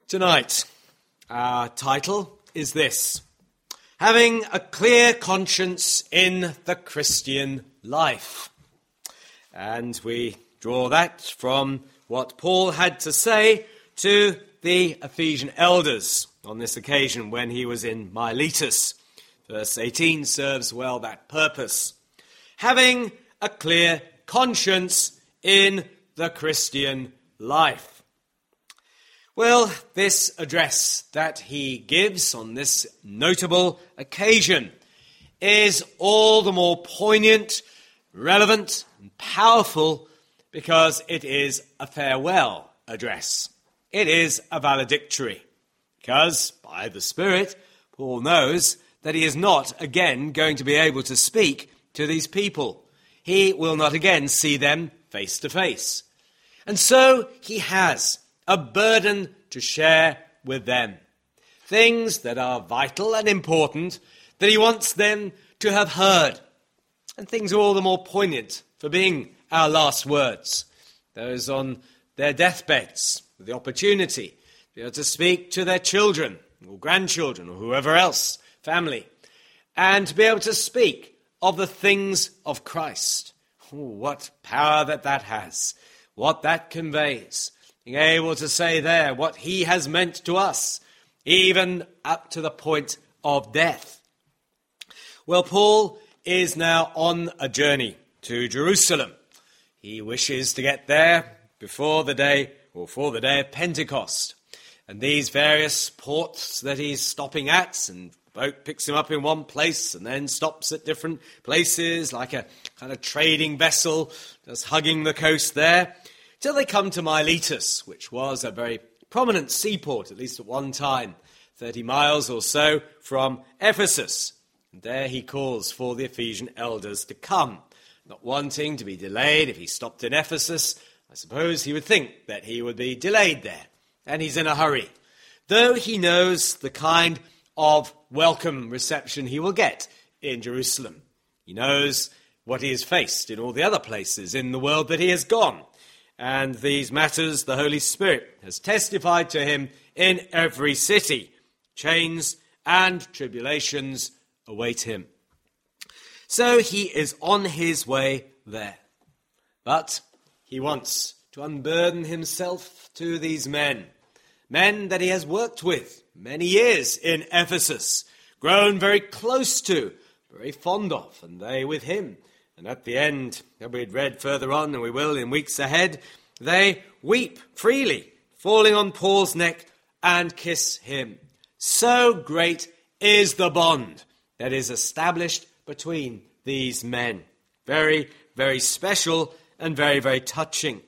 Tonight, our title is this: Having a Clear Conscience in the Christian Life. And we draw that from what Paul had to say to the Ephesian elders on this occasion when he was in Miletus. Verse 18 serves well that purpose. Having a clear conscience in the Christian life. Well, this address that he gives on this notable occasion is all the more poignant, relevant, and powerful because it is a farewell address. It is a valedictory because, by the Spirit, Paul knows that he is not again going to be able to speak to these people. He will not again see them face to face. And so he has a burden to share with them. Things that are vital and important that he wants them to have heard. And things are all the more poignant for being our last words. Those on their deathbeds, with the opportunity to be able to speak to their children or grandchildren or whoever else, family, and to be able to speak of the things of Christ. Oh, what power that has, what that conveys. Being able to say there what he has meant to us, even up to the point of death. Well, Paul is now on a journey to Jerusalem. He wishes to get there before the day of Pentecost. And these various ports that he's stopping at, and the boat picks him up in one place and then stops at different places, like a kind of trading vessel, just hugging the coast there, till they come to Miletus, which was a very prominent seaport, at least at one time, 30 miles or so from Ephesus. And there he calls for the Ephesian elders to come, not wanting to be delayed. If he stopped in Ephesus, I suppose he would think that he would be delayed there, and he's in a hurry, though he knows the kind of welcome reception he will get in Jerusalem. He knows what he has faced in all the other places in the world that he has gone. And these matters the Holy Spirit has testified to him in every city. Chains and tribulations await him. So he is on his way there. But he wants to unburden himself to these men that he has worked with many years in Ephesus, grown very close to, very fond of, and they with him. And at the end, that we had read further on, and we will in weeks ahead, they weep freely, falling on Paul's neck and kiss him. So great is the bond that is established between these men. Very, very special and very, very touching.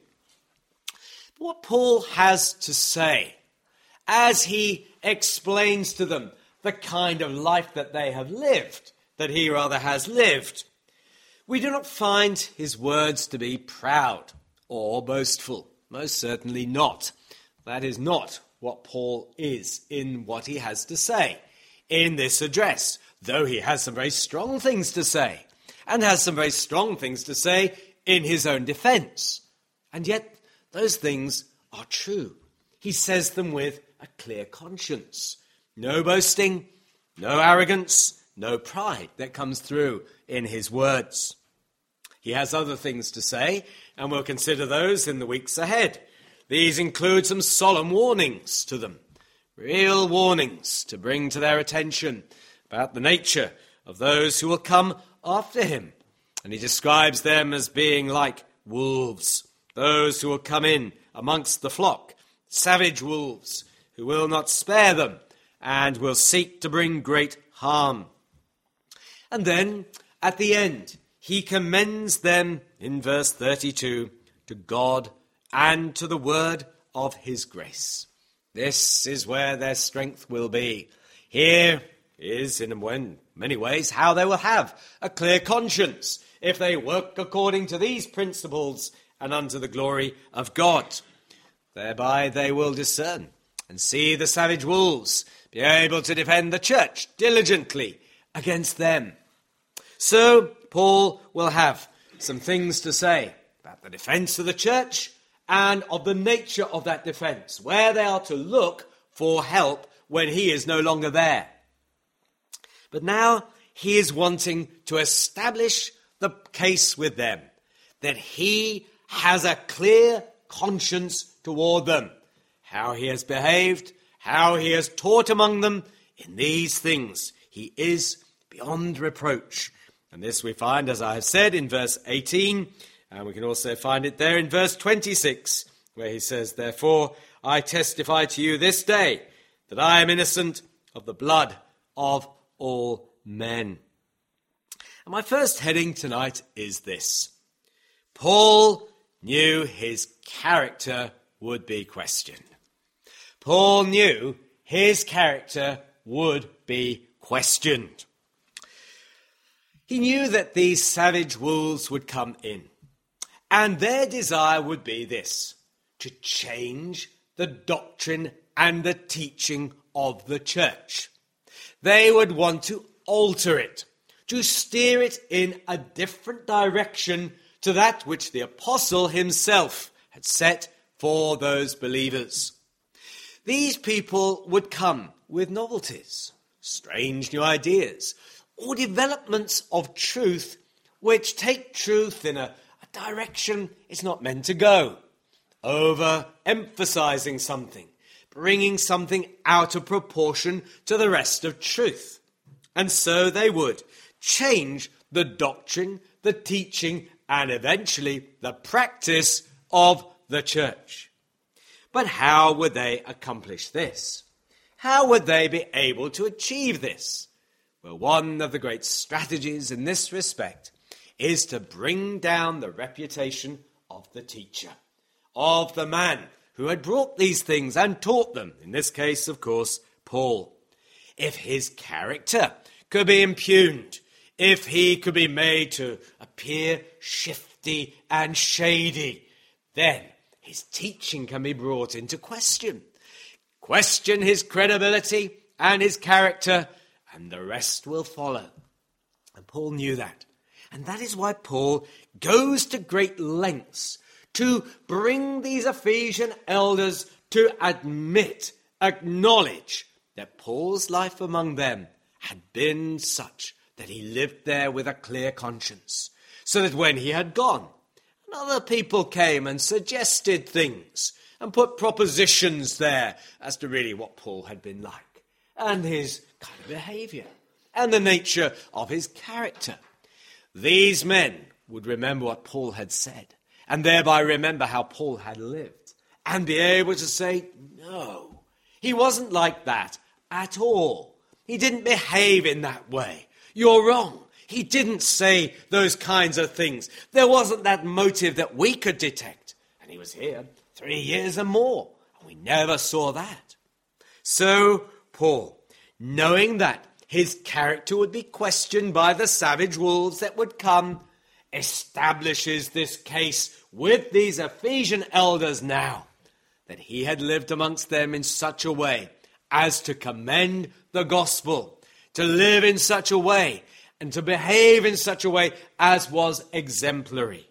What Paul has to say as he explains to them the kind of life that they have lived, that he rather has lived, we do not find his words to be proud or boastful. Most certainly not. That is not what Paul is in what he has to say in this address, though he has some very strong things to say, and has some very strong things to say in his own defense. And yet those things are true. He says them with a clear conscience. No boasting, no arrogance, no pride that comes through in his words. He has other things to say, and we'll consider those in the weeks ahead. These include some solemn warnings to them, real warnings to bring to their attention about the nature of those who will come after him. And he describes them as being like wolves, those who will come in amongst the flock, savage wolves who will not spare them and will seek to bring great harm. And then, at the end, he commends them, in verse 32, to God and to the word of his grace. This is where their strength will be. Here is, in many ways, how they will have a clear conscience if they work according to these principles and unto the glory of God. Thereby they will discern and see the savage wolves, be able to defend the church diligently against them. So Paul will have some things to say about the defense of the church and of the nature of that defense, where they are to look for help when he is no longer there. But now he is wanting to establish the case with them, that he has a clear conscience toward them, how he has behaved, how he has taught among them. In these things he is beyond reproach. And this we find, as I have said, in verse 18, and we can also find it there in verse 26, where he says, "Therefore I testify to you this day that I am innocent of the blood of all men." And my first heading tonight is this: Paul knew his character would be questioned. Paul knew his character would be questioned. He knew that these savage wolves would come in, and their desire would be this: to change the doctrine and the teaching of the church. They would want to alter it, to steer it in a different direction to that which the apostle himself had set for those believers. These people would come with novelties, strange new ideas, or developments of truth which take truth in a direction it's not meant to go, over-emphasizing something, bringing something out of proportion to the rest of truth. And so they would change the doctrine, the teaching, and eventually the practice of the church. But how would they accomplish this? How would they be able to achieve this? Well, one of the great strategies in this respect is to bring down the reputation of the teacher, of the man who had brought these things and taught them, in this case, of course, Paul. If his character could be impugned, if he could be made to appear shifty and shady, then his teaching can be brought into question. Question his credibility and his character, and the rest will follow. And Paul knew that. And that is why Paul goes to great lengths to bring these Ephesian elders to acknowledge that Paul's life among them had been such that he lived there with a clear conscience, so that when he had gone, and other people came and suggested things and put propositions there as to really what Paul had been like, and his kind of behavior, and the nature of his character, these men would remember what Paul had said, and thereby remember how Paul had lived, and be able to say, no, he wasn't like that at all. He didn't behave in that way. You're wrong. He didn't say those kinds of things. There wasn't that motive that we could detect. And he was here 3 years and more, and we never saw that. So Paul, knowing that his character would be questioned by the savage wolves that would come, establishes this case with these Ephesian elders now, that he had lived amongst them in such a way as to commend the gospel, to live in such a way, and to behave in such a way as was exemplary.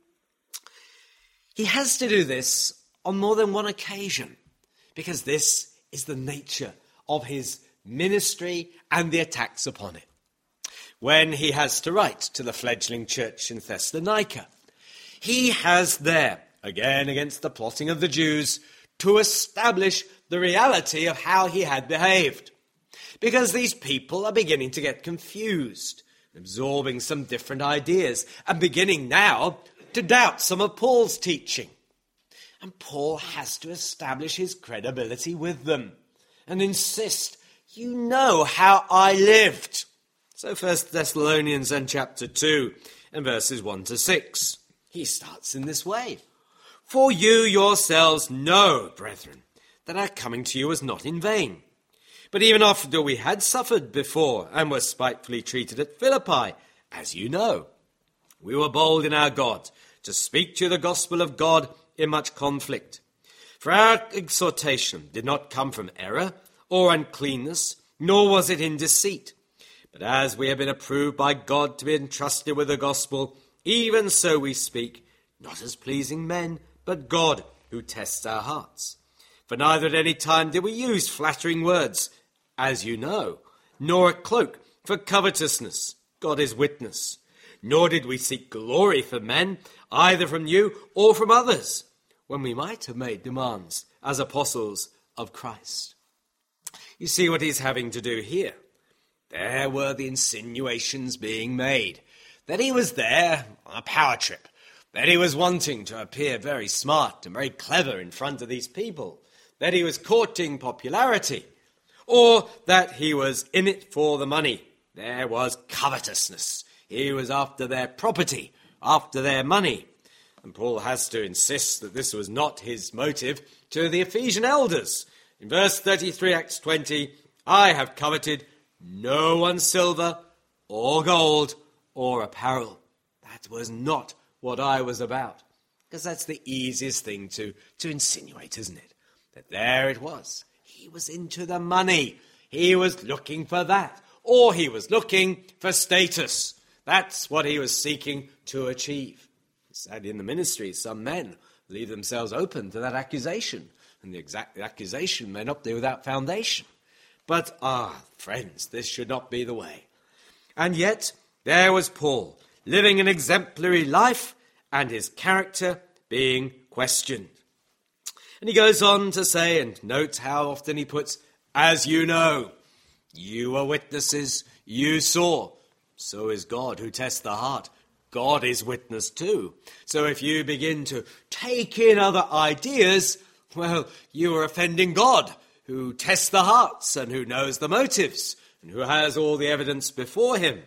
He has to do this on more than one occasion, because this is the nature of his ministry and the attacks upon it. When he has to write to the fledgling church in Thessalonica, he has there, again against the plotting of the Jews, to establish the reality of how he had behaved. Because these people are beginning to get confused, absorbing some different ideas, and beginning now to doubt some of Paul's teaching. And Paul has to establish his credibility with them and insist, you know how I lived. So 1 Thessalonians and chapter 2 and verses 1 to 6. He starts in this way. For you yourselves know, brethren, that our coming to you was not in vain. But even after we had suffered before and were spitefully treated at Philippi, as you know, we were bold in our God to speak to you the gospel of God in much conflict. For our exhortation did not come from error or uncleanness, nor was it in deceit. But as we have been approved by God to be entrusted with the gospel, even so we speak, not as pleasing men, but God who tests our hearts. For neither at any time did we use flattering words, as you know, nor a cloak for covetousness, God is witness. Nor did we seek glory from men, either from you or from others, when we might have made demands as apostles of Christ. You see what he's having to do here. There were the insinuations being made that he was there on a power trip, that he was wanting to appear very smart and very clever in front of these people, that he was courting popularity, or that he was in it for the money. There was covetousness. He was after their property, after their money. And Paul has to insist that this was not his motive to the Ephesian elders. In verse 33, Acts 20, I have coveted no one's silver or gold or apparel. That was not what I was about. Because that's the easiest thing to insinuate, isn't it? That there it was. He was into the money. He was looking for that. Or he was looking for status. That's what he was seeking to achieve. Sadly, in the ministry, some men leave themselves open to that accusation. And the accusation may not be without foundation. But, friends, this should not be the way. And yet, there was Paul, living an exemplary life, and his character being questioned. And he goes on to say, and note how often he puts, as you know, you are witnesses, you saw. So is God who tests the heart. God is witness too. So if you begin to take in other ideas, well, you are offending God, who tests the hearts and who knows the motives and who has all the evidence before him.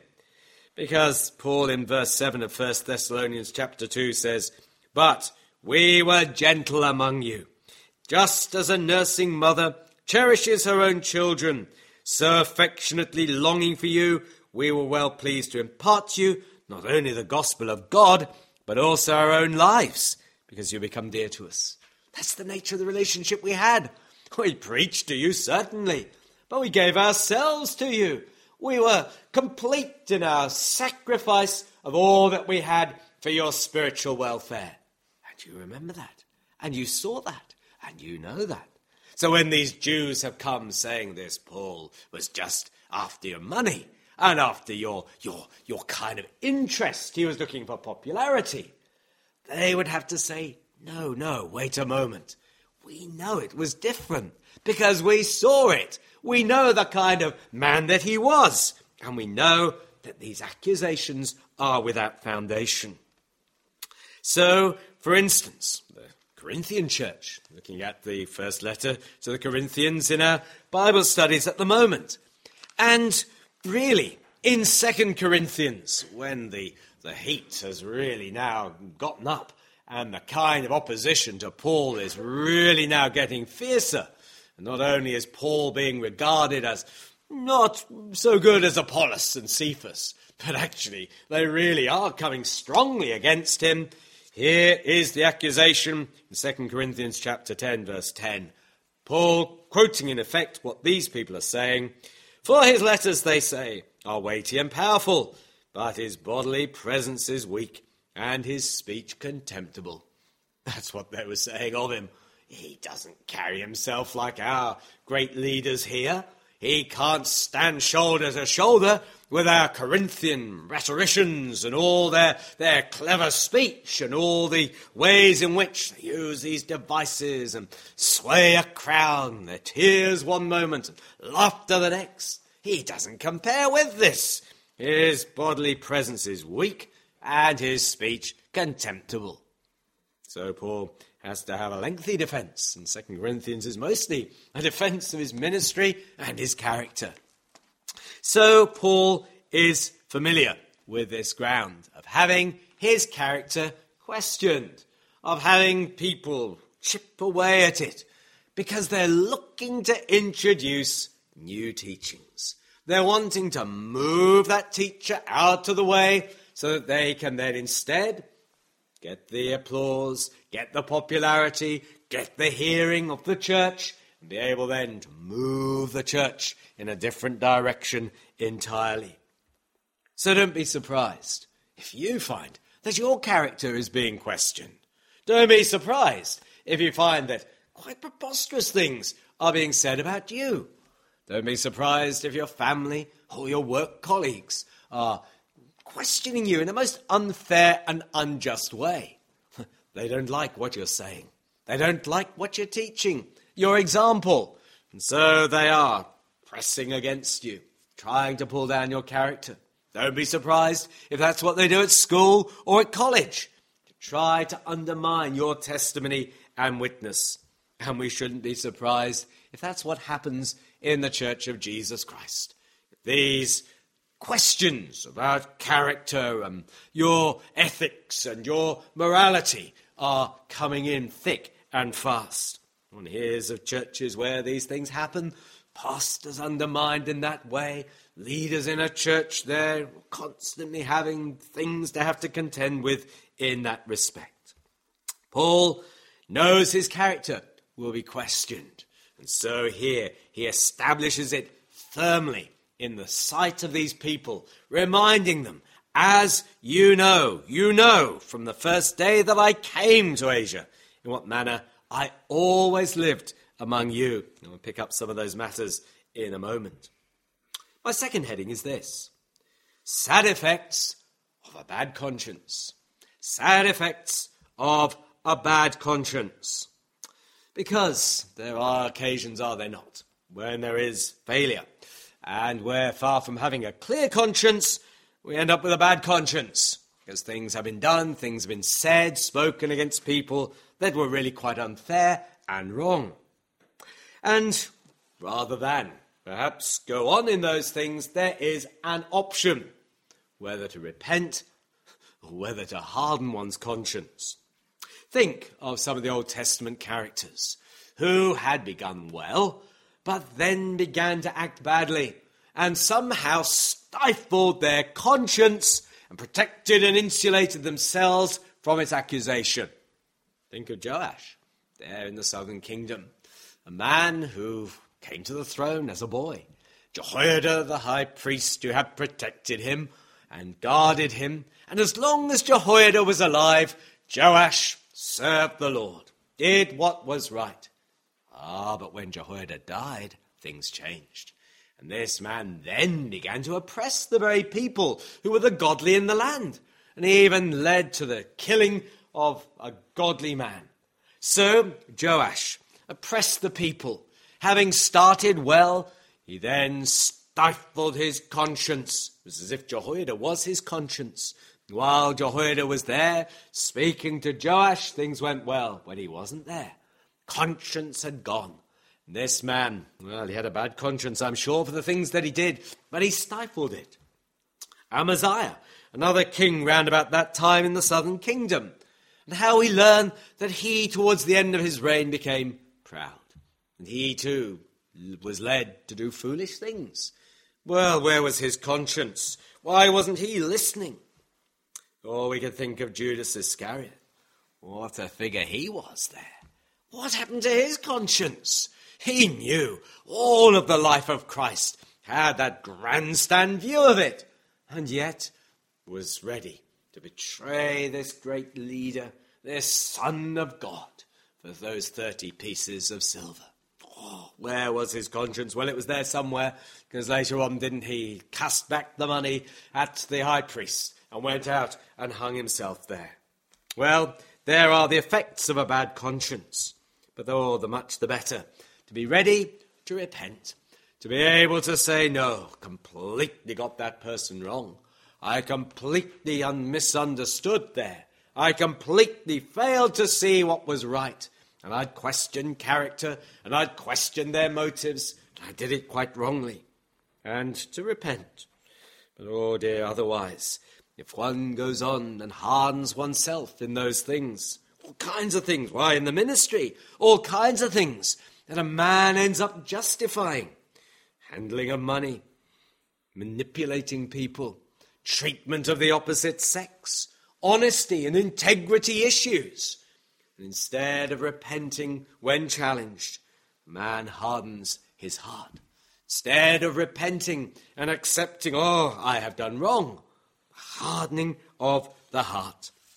Because Paul in verse 7 of 1 Thessalonians chapter 2 says, but we were gentle among you, just as a nursing mother cherishes her own children, so affectionately longing for you, we were well pleased to impart to you not only the gospel of God, but also our own lives, because you become dear to us. That's the nature of the relationship we had. We preached to you, certainly, but we gave ourselves to you. We were complete in our sacrifice of all that we had for your spiritual welfare. And you remember that, and you saw that, and you know that. So when these Jews have come saying this, Paul was just after your money and after your kind of interest, he was looking for popularity, they would have to say, no, wait a moment. We know it was different because we saw it. We know the kind of man that he was. And we know that these accusations are without foundation. So, for instance, the Corinthian church, looking at the first letter to the Corinthians in our Bible studies at the moment. And really, in 2 Corinthians, when the heat has really now gotten up, and the kind of opposition to Paul is really now getting fiercer. And not only is Paul being regarded as not so good as Apollos and Cephas, but actually they really are coming strongly against him. Here is the accusation in 2 Corinthians chapter 10, verse 10. Paul, quoting in effect what these people are saying, for his letters, they say, are weighty and powerful, but his bodily presence is weak, and his speech contemptible. That's what they were saying of him. He doesn't carry himself like our great leaders here. He can't stand shoulder to shoulder with our Corinthian rhetoricians and all their clever speech and all the ways in which they use these devices and sway a crowd, their tears one moment and laughter the next. He doesn't compare with this. His bodily presence is weak, and his speech contemptible. So Paul has to have a lengthy defense, and 2 Corinthians is mostly a defense of his ministry and his character. So Paul is familiar with this ground of having his character questioned, of having people chip away at it, because they're looking to introduce new teachings. They're wanting to move that teacher out of the way so that they can then instead get the applause, get the popularity, get the hearing of the church, and be able then to move the church in a different direction entirely. So don't be surprised if you find that your character is being questioned. Don't be surprised if you find that quite preposterous things are being said about you. Don't be surprised if your family or your work colleagues are questioning you in a most unfair and unjust way. They don't like what you're saying. They don't like what you're teaching, your example. And so they are pressing against you, trying to pull down your character. Don't be surprised if that's what they do at school or at college, to try to undermine your testimony and witness. And we shouldn't be surprised if that's what happens in the Church of Jesus Christ. These questions about character and your ethics and your morality are coming in thick and fast. One hears of churches where these things happen, pastors undermined in that way, leaders in a church there constantly having things to have to contend with in that respect. Paul knows his character will be questioned, and so here he establishes it firmly in the sight of these people, reminding them, as you know from the first day that I came to Asia, in what manner I always lived among you. And we'll pick up some of those matters in a moment. My second heading is this: sad effects of a bad conscience. Sad effects of a bad conscience. Because there are occasions, are there not, when there is failure, and where far from having a clear conscience, we end up with a bad conscience, because things have been done, things have been said, spoken against people that were really quite unfair and wrong. And rather than perhaps go on in those things, there is an option, whether to repent or whether to harden one's conscience. Think of some of the Old Testament characters who had begun well, but then began to act badly and somehow stifled their conscience and protected and insulated themselves from its accusation. Think of Joash, there in the southern kingdom, a man who came to the throne as a boy. Jehoiada, the high priest, who had protected him and guarded him. And as long as Jehoiada was alive, Joash served the Lord, did what was right. But when Jehoiada died, things changed. And this man then began to oppress the very people who were the godly in the land. And he even led to the killing of a godly man. So Joash oppressed the people. Having started well, he then stifled his conscience. It was as if Jehoiada was his conscience. While Jehoiada was there, speaking to Joash, things went well. When he wasn't there, conscience had gone. And this man, well, he had a bad conscience, I'm sure, for the things that he did, but he stifled it. Amaziah, another king round about that time in the southern kingdom, and how we learn that he, towards the end of his reign, became proud. And he, too, was led to do foolish things. Well, where was his conscience? Why wasn't he listening? Or we could think of Judas Iscariot. What a figure he was there. What happened to his conscience? He knew all of the life of Christ, had that grandstand view of it, and yet was ready to betray this great leader, this Son of God, for those 30 pieces of silver. Oh, where was his conscience? Well, it was there somewhere, because later on, didn't he cast back the money at the high priest and went out and hung himself there? Well, there are the effects of a bad conscience, but the much the better to be ready to repent, to be able to say, no, completely got that person wrong. I completely misunderstood there. I completely failed to see what was right. And I'd questioned character, and I'd questioned their motives. I did it quite wrongly. And to repent. But oh dear, otherwise, if one goes on and hardens oneself in those things, all kinds of things, why, in the ministry, all kinds of things that a man ends up justifying. Handling of money, manipulating people, treatment of the opposite sex, honesty and integrity issues. And instead of repenting when challenged, man hardens his heart. Instead of repenting and accepting, I have done wrong, hardening of the heart.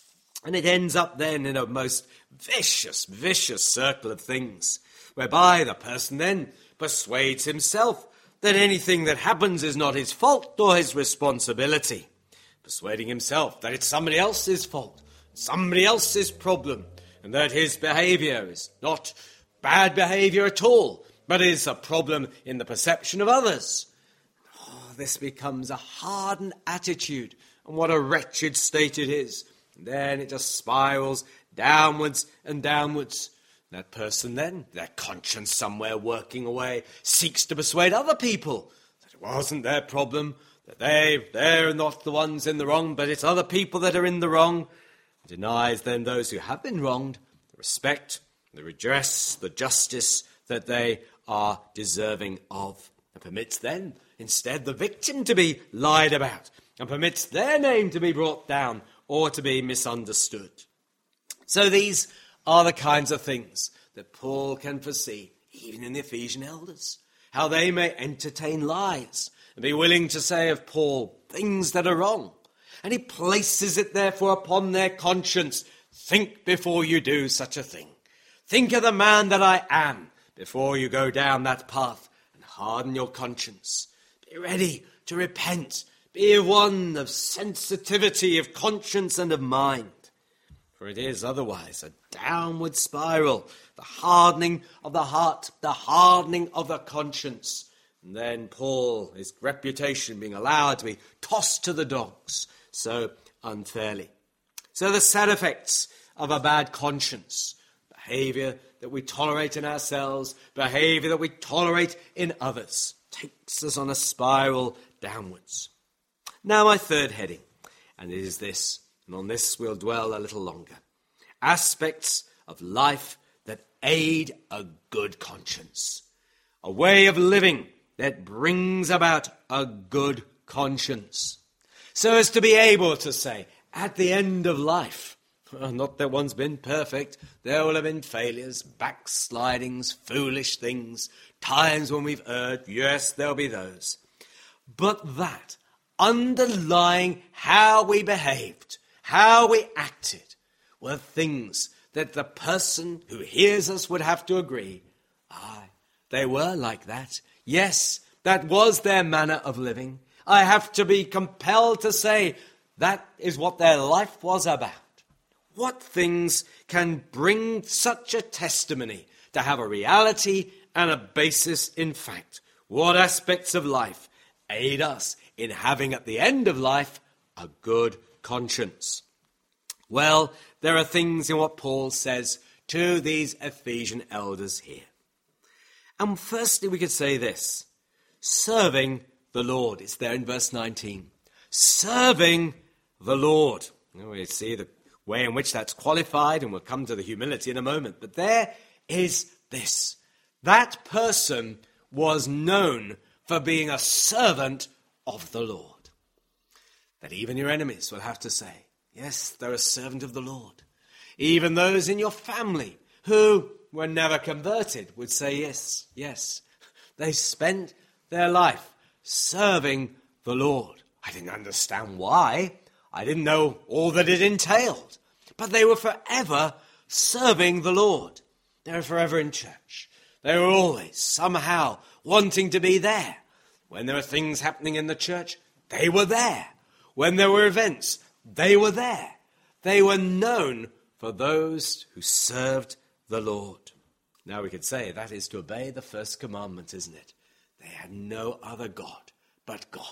And it ends up then in a most vicious, vicious circle of things, whereby the person then persuades himself that anything that happens is not his fault or his responsibility, persuading himself that it's somebody else's fault, somebody else's problem, and that his behaviour is not bad behaviour at all, but is a problem in the perception of others. Oh, this becomes a hardened attitude, and what a wretched state it is. And then it just spirals downwards and downwards. That person then, their conscience somewhere working away, seeks to persuade other people that it wasn't their problem, that they're not the ones in the wrong, but it's other people that are in the wrong. Denies then those who have been wronged the respect, the redress, the justice that they are deserving of, and permits then instead the victim to be lied about, and permits their name to be brought down or to be misunderstood. So these are the kinds of things that Paul can foresee, even in the Ephesian elders, how they may entertain lies and be willing to say of Paul things that are wrong. And he places it therefore upon their conscience. Think before you do such a thing. Think of the man that I am before you go down that path, and harden your conscience. Be ready to repent. Be one of sensitivity of conscience and of mind. For it is otherwise a downward spiral, the hardening of the heart, the hardening of the conscience. And then Paul, his reputation being allowed to be tossed to the dogs so unfairly. So the sad effects of a bad conscience, behaviour that we tolerate in ourselves, behaviour that we tolerate in others, takes us on a spiral downwards. Now my third heading, and it is this, and on this we'll dwell a little longer. Aspects of life that aid a good conscience. A way of living that brings about a good conscience. So as to be able to say, at the end of life, well, not that one's been perfect, there will have been failures, backslidings, foolish things, times when we've erred, yes, there'll be those. But that, underlying how we behaved, how we acted, were things that the person who hears us would have to agree, aye, they were like that. Yes, that was their manner of living. I have to be compelled to say that is what their life was about. What things can bring such a testimony to have a reality and a basis in fact? What aspects of life aid us in having at the end of life a good conscience? Well, there are things in what Paul says to these Ephesian elders here. And firstly, we could say this, serving the Lord. It's there in verse 19. Serving the Lord. We see the way in which that's qualified, and we'll come to the humility in a moment. But there is this. That person was known for being a servant of the Lord. That even your enemies will have to say, yes, they're a servant of the Lord. Even those in your family who were never converted would say, yes, yes. They spent their life serving the Lord. I didn't understand why. I didn't know all that it entailed. But they were forever serving the Lord. They were forever in church. They were always somehow wanting to be there. When there were things happening in the church, they were there. When there were events, they were there. They were known for those who served the Lord. Now we could say that is to obey the first commandment, isn't it? They had no other God but God.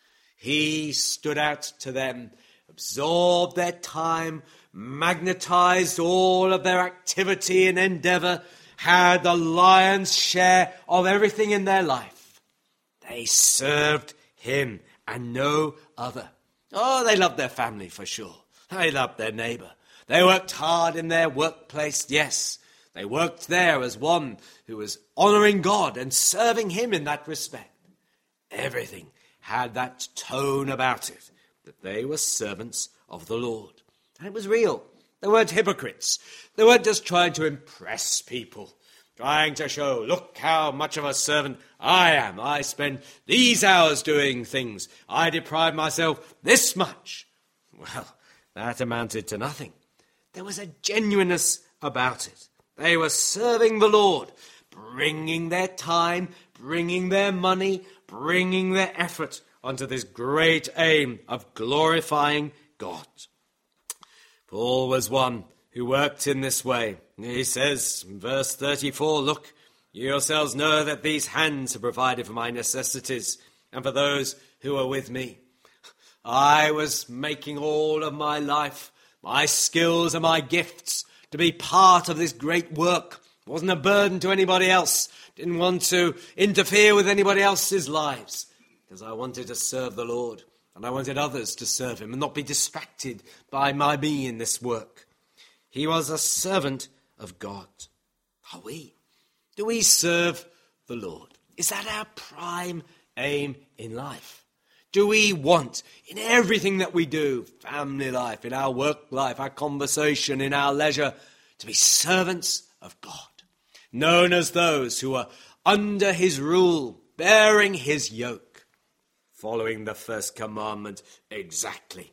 He stood out to them, absorbed their time, magnetized all of their activity and endeavor, had the lion's share of everything in their life. They served him and no other. Oh, they loved their family for sure. They loved their neighbor. They worked hard in their workplace, yes. They worked there as one who was honoring God and serving him in that respect. Everything had that tone about it, that they were servants of the Lord. And it was real. They weren't hypocrites. They weren't just trying to impress people, trying to show, look how much of a servant I am. I spend these hours doing things. I deprive myself this much. Well, that amounted to nothing. There was a genuineness about it. They were serving the Lord, bringing their time, bringing their money, bringing their effort onto this great aim of glorifying God. Paul was one who worked in this way. He says in verse 34, "Look, you yourselves know that these hands have provided for my necessities and for those who are with me." I was making all of my life, my skills and my gifts, to be part of this great work. It wasn't a burden to anybody else. Didn't want to interfere with anybody else's lives, because I wanted to serve the Lord, and I wanted others to serve him and not be distracted by me in this work. He was a servant of God. Are we? Do we serve the Lord? Is that our prime aim in life? Do we want, in everything that we do, family life, in our work life, our conversation, in our leisure, to be servants of God, known as those who are under his rule, bearing his yoke, following the first commandment exactly?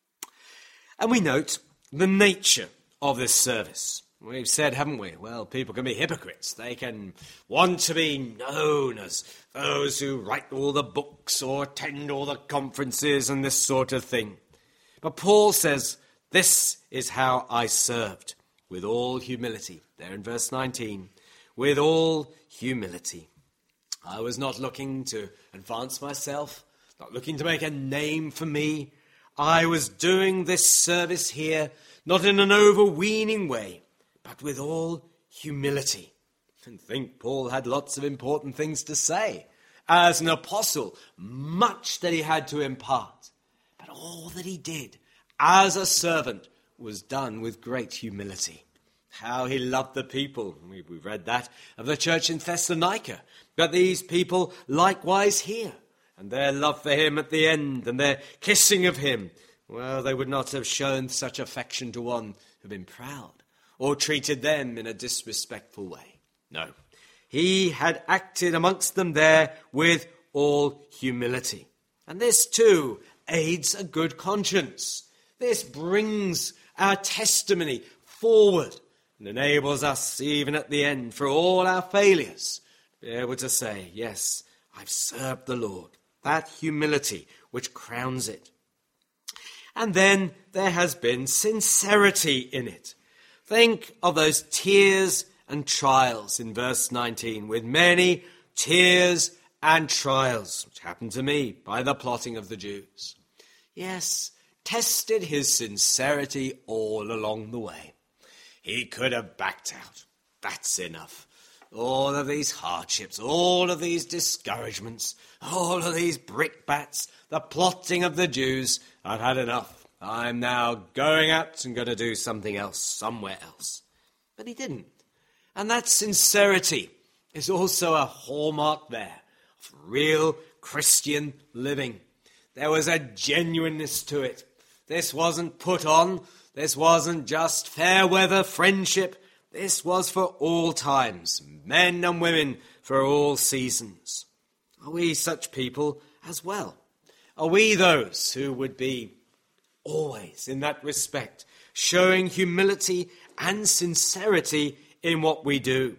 And we note the nature of this service. We've said, haven't we? Well, people can be hypocrites. They can want to be known as those who write all the books or attend all the conferences and this sort of thing. But Paul says, "This is how I served, with all humility." There in verse 19, "with all humility." I was not looking to advance myself, not looking to make a name for me. I was doing this service here, not in an overweening way, but with all humility. And think Paul had lots of important things to say. As an apostle, much that he had to impart. But all that he did as a servant was done with great humility. How he loved the people. We've read that of the church in Thessalonica. But these people likewise here. And their love for him at the end and their kissing of him. Well, they would not have shown such affection to one who had been proud, or treated them in a disrespectful way. No, he had acted amongst them there with all humility. And this too aids a good conscience. This brings our testimony forward and enables us, even at the end, for all our failures, to be able to say, yes, I've served the Lord. That humility which crowns it. And then there has been sincerity in it. Think of those tears and trials in verse 19, with many tears and trials, which happened to me by the plotting of the Jews. Yes, tested his sincerity all along the way. He could have backed out. That's enough. All of these hardships, all of these discouragements, all of these brickbats, the plotting of the Jews, I've had enough. I'm now going out and going to do something else, somewhere else. But he didn't. And that sincerity is also a hallmark there of real Christian living. There was a genuineness to it. This wasn't put on. This wasn't just fair weather friendship. This was for all times, men and women for all seasons. Are we such people as well? Are we those who would be always, in that respect, showing humility and sincerity in what we do?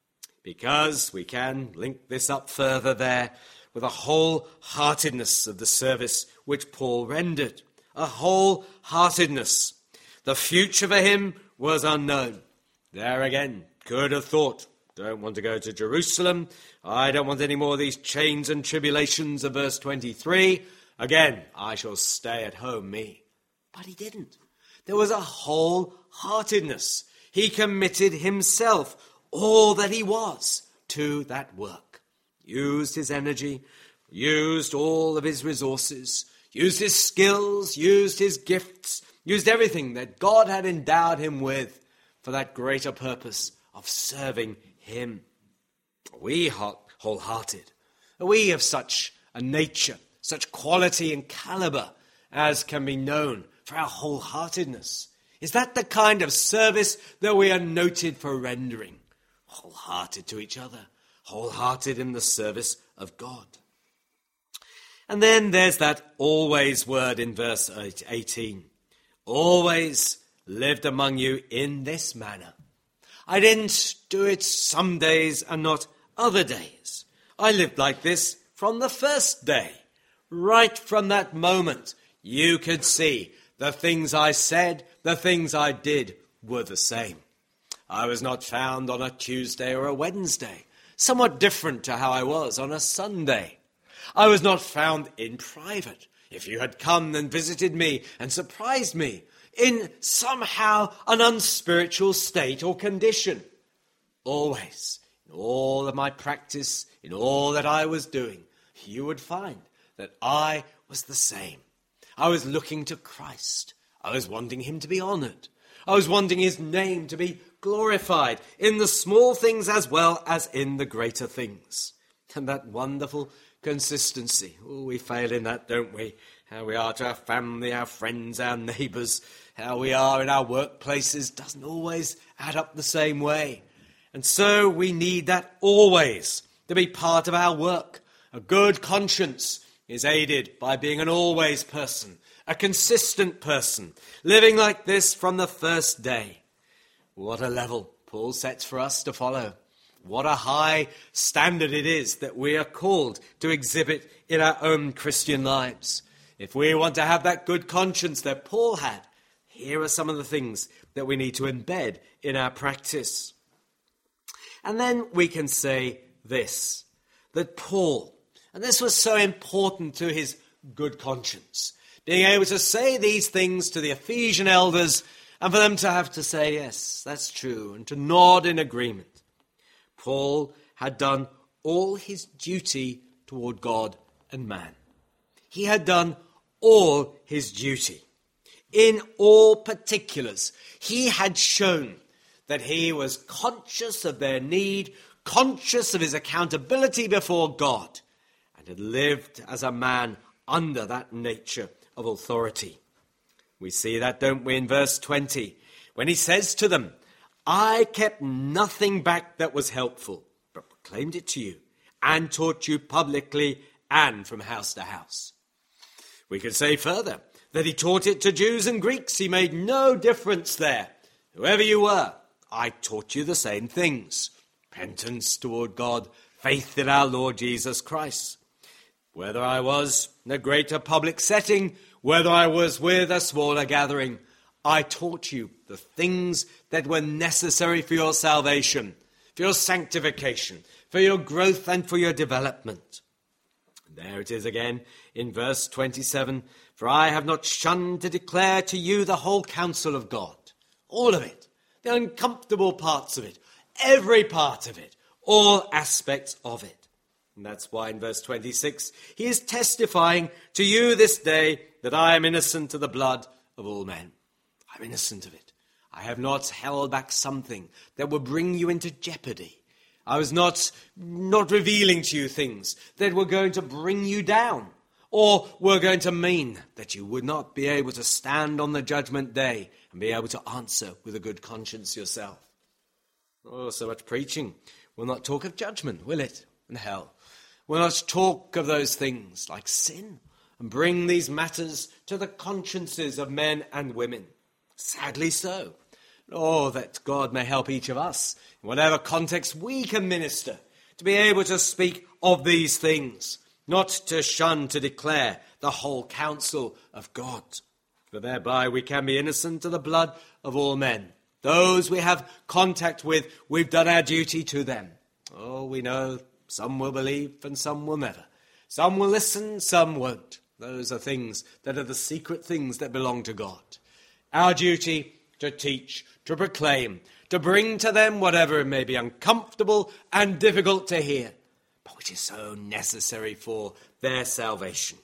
Because we can link this up further there with a wholeheartedness of the service which Paul rendered. A wholeheartedness. The future for him was unknown. There again, could have thought, don't want to go to Jerusalem. I don't want any more of these chains and tribulations of verse 23. Again, I shall stay at home, me. But he didn't. There was a wholeheartedness. He committed himself, all that he was, to that work. Used his energy, used all of his resources, used his skills, used his gifts, used everything that God had endowed him with for that greater purpose of serving him. Are we wholehearted? Are we of such a nature, such quality and caliber as can be known for our wholeheartedness? Is that the kind of service that we are noted for rendering? Wholehearted to each other, wholehearted in the service of God. And then there's that always word in verse 18. Always lived among you in this manner. I didn't do it some days and not other days. I lived like this from the first day. Right from that moment, you could see the things I said, the things I did were the same. I was not found on a Tuesday or a Wednesday, somewhat different to how I was on a Sunday. I was not found in private. If you had come and visited me and surprised me in somehow an unspiritual state or condition, always, in all of my practice, in all that I was doing, you would find that I was the same. I was looking to Christ. I was wanting him to be honored. I was wanting his name to be glorified in the small things as well as in the greater things. And that wonderful consistency. Oh, we fail in that, don't we? How we are to our family, our friends, our neighbours, how we are in our workplaces doesn't always add up the same way. And so we need that always to be part of our work. A good conscience is aided by being an always person, a consistent person, living like this from the first day. What a level Paul sets for us to follow. What a high standard it is that we are called to exhibit in our own Christian lives. If we want to have that good conscience that Paul had, here are some of the things that we need to embed in our practice. And then we can say this, that Paul, and this was so important to his good conscience, being able to say these things to the Ephesian elders and for them to have to say, yes, that's true, and to nod in agreement. Paul had done all his duty toward God and man. He had done all his duty. In all particulars, he had shown that he was conscious of their need, conscious of his accountability before God, and had lived as a man under that nature of authority. We see that, don't we, in verse 20, when he says to them, I kept nothing back that was helpful, but proclaimed it to you and taught you publicly and from house to house. We could say further that he taught it to Jews and Greeks. He made no difference there. Whoever you were, I taught you the same things. Repentance toward God, faith in our Lord Jesus Christ. Whether I was in a greater public setting, whether I was with a smaller gathering, I taught you the things that were necessary for your salvation, for your sanctification, for your growth and for your development. There it is again in verse 27. For I have not shunned to declare to you the whole counsel of God. All of it. The uncomfortable parts of it. Every part of it. All aspects of it. And that's why in verse 26, he is testifying to you this day that I am innocent of the blood of all men. I'm innocent of it. I have not held back something that will bring you into jeopardy. I was not revealing to you things that were going to bring you down or were going to mean that you would not be able to stand on the judgment day and be able to answer with a good conscience yourself. Oh, so much preaching will not talk of judgment, will it? And hell. Will not talk of those things like sin and bring these matters to the consciences of men and women. Sadly so. Oh, that God may help each of us, in whatever context we can minister, to be able to speak of these things, not to shun to declare the whole counsel of God. For thereby we can be innocent of the blood of all men. Those we have contact with, we've done our duty to them. Oh, we know some will believe and some will never. Some will listen, some won't. Those are things that are the secret things that belong to God. Our duty to teach, to proclaim, to bring to them whatever may be uncomfortable and difficult to hear, but which is so necessary for their salvation.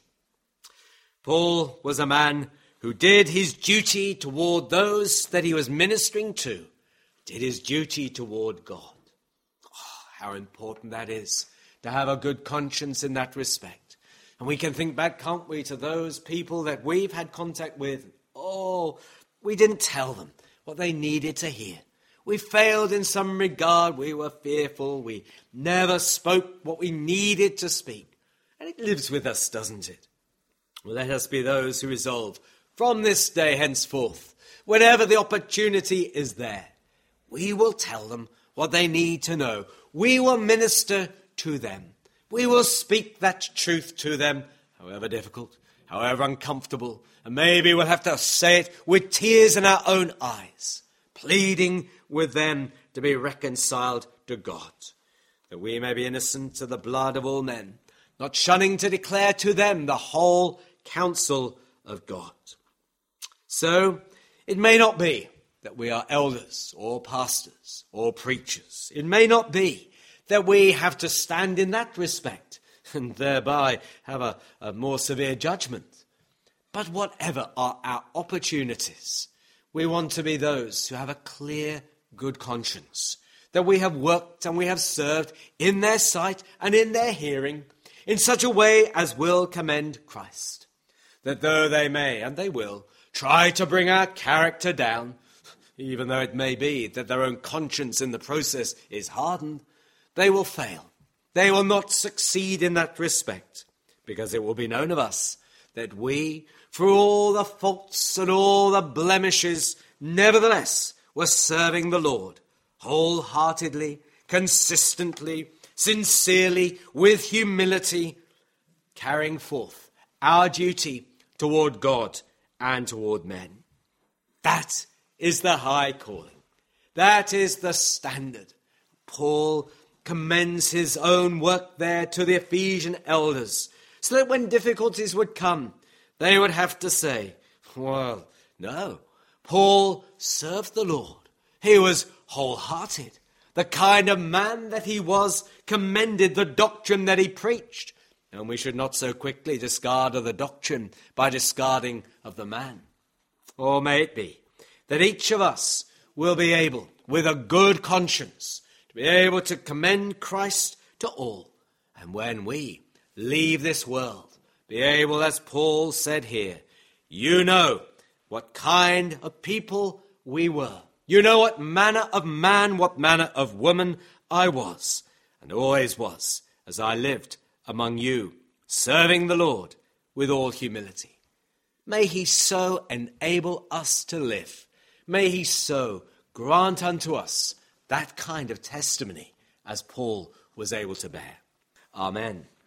Paul was a man who did his duty toward those that he was ministering to, did his duty toward God. Oh, how important that is, to have a good conscience in that respect. And we can think back, can't we, to those people that we've had contact with. Oh, we didn't tell them what they needed to hear. We failed in some regard. We were fearful. We never spoke what we needed to speak. And it lives with us, doesn't it? Well, let us be those who resolve from this day henceforth, whenever the opportunity is there, we will tell them what they need to know. We will minister to them. We will speak that truth to them, however difficult, however uncomfortable, and maybe we'll have to say it with tears in our own eyes, pleading with them to be reconciled to God, that we may be innocent of the blood of all men, not shunning to declare to them the whole counsel of God. So, it may not be that we are elders or pastors or preachers. It may not be that we have to stand in that respect and thereby have a more severe judgment. But whatever are our opportunities, we want to be those who have a clear, good conscience, that we have worked and we have served in their sight and in their hearing in such a way as will commend Christ. That though they may, and they will, try to bring our character down, even though it may be that their own conscience in the process is hardened, they will fail. They will not succeed in that respect, because it will be known of us that we, through all the faults and all the blemishes, nevertheless were serving the Lord, wholeheartedly, consistently, sincerely, with humility, carrying forth our duty toward God and toward men. That is the high calling. That is the standard. Paul commends his own work there to the Ephesian elders, so that when difficulties would come, they would have to say, well, no, Paul served the Lord. He was wholehearted. The kind of man that he was commended the doctrine that he preached. And we should not so quickly discard of the doctrine by discarding of the man. Or may it be that each of us will be able, with a good conscience, to be able to commend Christ to all. And when we leave this world, be able, as Paul said here, you know what kind of people we were. You know what manner of man, what manner of woman I was, and always was, as I lived among you, serving the Lord with all humility. May he so enable us to live. May he so grant unto us that kind of testimony as Paul was able to bear. Amen.